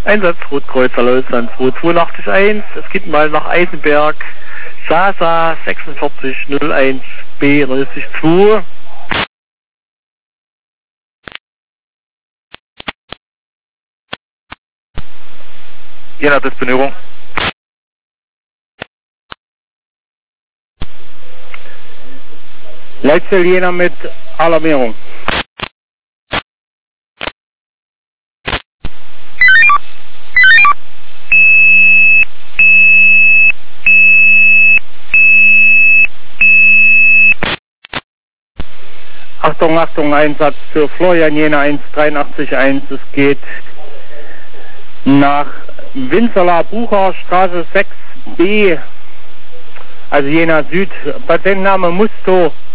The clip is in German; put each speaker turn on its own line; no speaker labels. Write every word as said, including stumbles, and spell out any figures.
Einsatz Rotkreuzer Lausanne zwei zwei acht eins, es geht mal nach Eisenberg, Sasa sechsundvierzig null eins B zwei.
Jena Disponierung.
Leitstelle Jena mit Alarmierung. Achtung, Achtung, Einsatz für Florian Jena eins drei acht eins. Es geht nach Winzerla Bucher Straße sechs B, also Jena Süd. Patientenname Musto